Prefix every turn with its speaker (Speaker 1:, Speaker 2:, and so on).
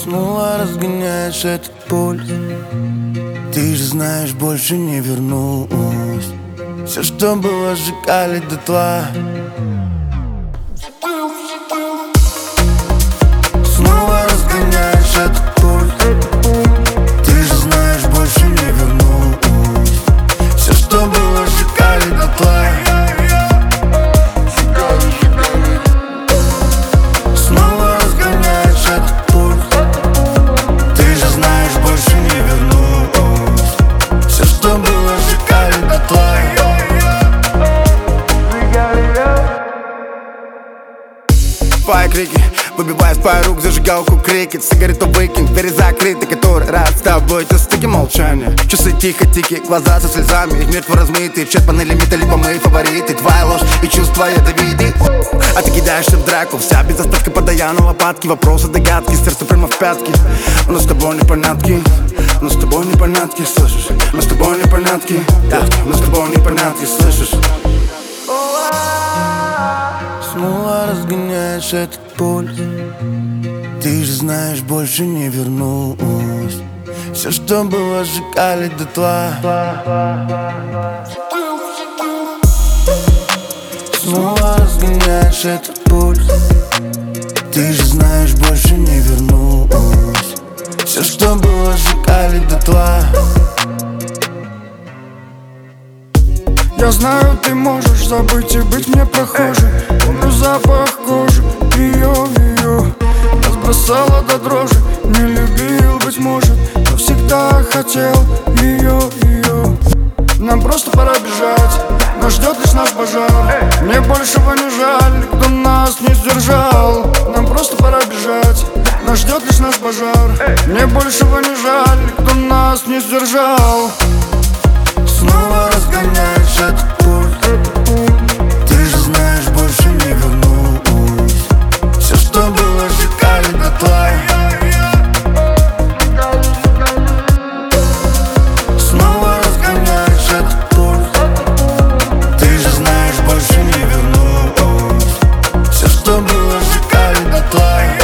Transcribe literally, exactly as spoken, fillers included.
Speaker 1: Снова разгоняешь этот пульс. Ты же знаешь, больше не вернусь. Все, что было, сжигали дотла. Снова разгоняешь этот пульс. Ты же знаешь, больше не вернусь. Все, что было, сжигали дотла. Снова разгоняешь этот пульс. Ты же знаешь, больше не вернусь. Все, что было, сжигали дотла.
Speaker 2: Твои крики, выбивая с твоих рук зажигалку, крикет. Сигарету выкинь, двери закрыты, который раз с тобой. Ты стыки молчания, часы тихо-тики, глаза со слезами. Их мертво размытые, в чат-панели лимита, либо мои фавориты. Твоя ложь и чувства ядовиты. А ты кидаешься в драку, вся без остатка подая на лопатки. Вопросы, догадки, сердце прямо в пятки. У нас с тобой непонятки, у нас с тобой непонятки, слышишь? У нас с тобой непонятки, да, у нас с тобой непонятки, слышишь?
Speaker 1: Снова разгоняешь этот пульс. Ты же знаешь, больше не вернусь. Все, что было, сжигали дотла. Снова разгоняешь этот пульс. Ты же знаешь, больше не вернусь. Все, что было, сжигали дотла.
Speaker 3: Я знаю, ты можешь забыть и быть мне прохожей. Помню запах кожи, ее, ее нас бросала до дрожи. Не любил, быть может, но всегда хотел ее, ее. Нам просто пора бежать, нас ждет лишь наш пожар. Мне большего не жаль, кто нас не сдержал. Нам просто пора бежать, нас ждет лишь наш пожар. Мне большего не жаль, кто нас не сдержал.
Speaker 1: Снова разгоняешь этот пульс. Ты же знаешь, больше не вернусь. Все, что было, сжигали дотла. Снова разгоняешь этот пульс. Ты же знаешь, больше не вернусь. Все, что было, сжигали дотла.